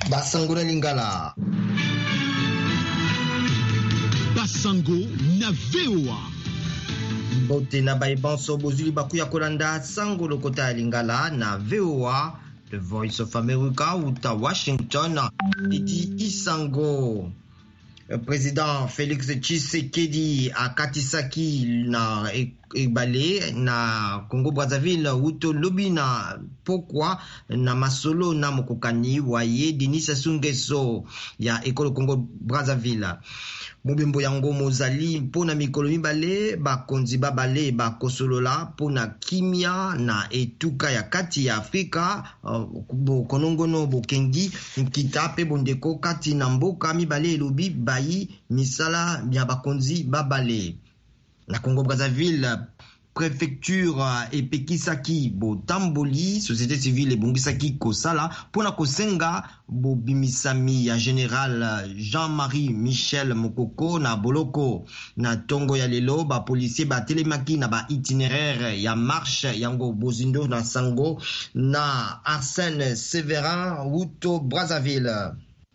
Basango na Lingala. Basango na VOA. Bote na baibanso bozuli bakuya kolanda sango lokota ya Lingala na VOA, The Voice of America uta Washington. Iti isango. Président Félix Tshisekedi akatisaki na ebale na Congo Brazzaville uto lobi na pokwa na masolo na mokokani waye Denis Sassou Nguesso ya ekolo Congo Brazzaville. Mobimbo yango mozali mpona mikolo mibale bakonzi babale bakosolola mpona kimia na etuka ya kati ya Afrika, bokonongono bokengi nkita pe bondeko kati na mboka mibale elobi bayi misala ya bakonzi babale. Na Congo Brazzaville, préfecture epekisaki botamboli société civile ebongisaki kosala mpona kosenga bobimisami ya général Jean-Marie Michel Mokoko na boloko. Na tongo ya lelo bapolisier batelemaki na baitinéraire ya marche yango bozindo na sango na Arsène Severin wuto Brazzaville.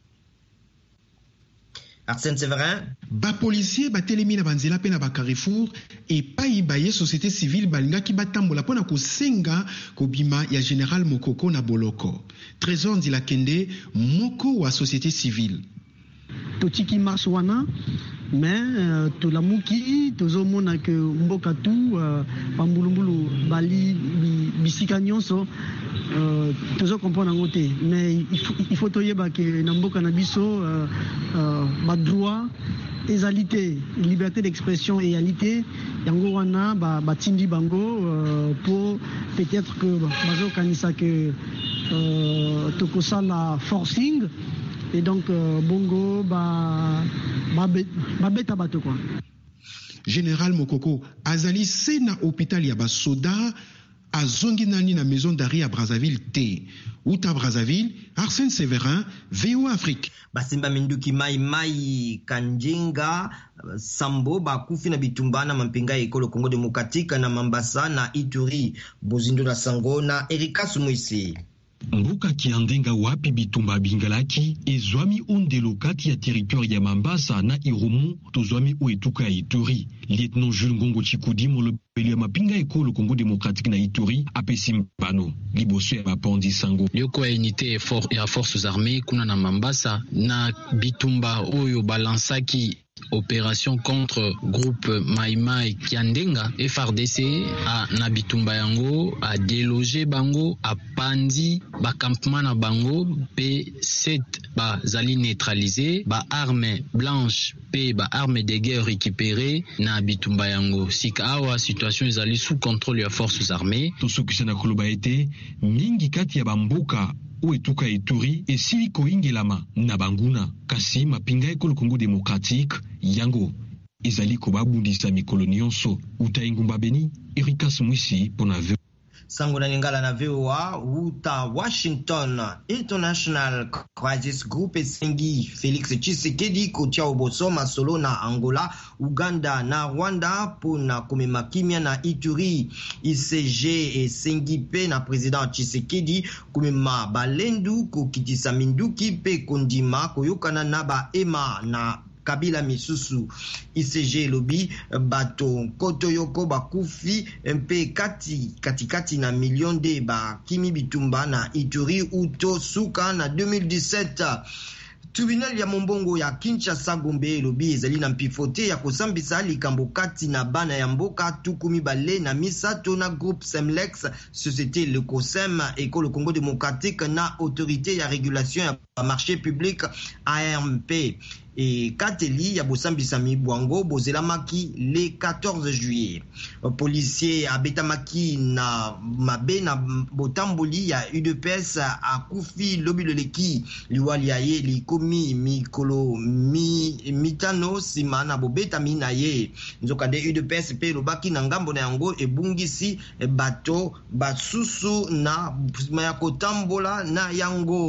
Arsène Severin. Bapolisier batelemi na banzela pe na Carrefour epai baye société civile balingaki batambola mpona kosenga kobima ya général Mokoko na boloko. Trésor Ndilakende moko wa société civile. Totiki marche wana mais tolamuki tozomona ke mboka tu pambulumbulu bali bisika nyonso tozo comprendre ngo te, mais il faut toyeba ke na mboka na biso ba droit égalité, liberté d'expression et égalité yango wana batindi bango pour peut-être que bazo kanisa que tokosala forcing et donc bongo beta bato quoi. Général Mokoko azali se na hôpital ya basoda azongi nani na maison d'arrêt à Brazzaville te. Uta Brazzaville, Arsène Severin, VOA Afrique. Basimba minduki mai Kanjenga Sambo bakufi na bitumba na mampinga ekolo Congo Démocratique na Mambasa na Ituri bozindo na sango na Erika Sumuisi. Mbuka kiandenga wapi bitumba bingalaki ezwami ondelo kati ya territoire ya Mambasa na Irumu tozwami oetuka ya Ituri. Lieutenant Jules Ngongo Chikudi molobeli ya mapinga ekolo Congo Démocratique na Ituri apesi mbano liboso ya bapondi sango. Yoko ya unité ya forces armées kuna na Mambasa na bitumba oyo balansaki opération contre groupe Maïmaï Kiandenga. FRDC a na bitumba yango a délogé bango a pandi ba campement na bango P7 ba zali neutralisé ba armes blanches pe ba armes de guerre récupérées na bitumba yango. Sika awa situation ezali sous contrôle ya forces armées. Tosukisa na koloba ete mingi kati ya bamboka oetuka Ituri esili koingelama na banguna kasi mapinga ekolo Congo Démocratique yango ezali kobabundisa mikolo nyonso uta ingumba Beni. Erika Sumuisi pona sango na Lingala na VOA uta Washington. International Crisis Group esengi Félix Tshisekedi kotia oboso masolo na Angola, Uganda na Rwanda pona komema kimia na Ituri. ICG esengi pe na président Tshisekedi komema balendu kokitisa minduki pe kondima koyokana na ba ema na Kabila misusu. ICG lobi bato koto yoko bakufi mpe kati na million de ba kimi bitumba na Ituri uto suka na 2017. Tribunal ya Mombongo ya Kinshasa Gombe lobi ezali na mpifote ya kosambisa likambo kati na bana ya mboka tukumi bale na misato na groupe Semlex, société Le Cosem, École Congo Démocratique na autorité ya régulation ya marché public ARMP. Et Kateli ya bosambisa mibwango bozelamaki le 14 juillet. Policier abetamaki na mabe na botamboli ya UDPS akufi lobi loleki liwali ya ye likomi mikolo mitano sima na bobetami na ye. Nzoka de UDPS pe lobaki na ngambo na yango ebungisi bato basusu na ya kotambola na yango.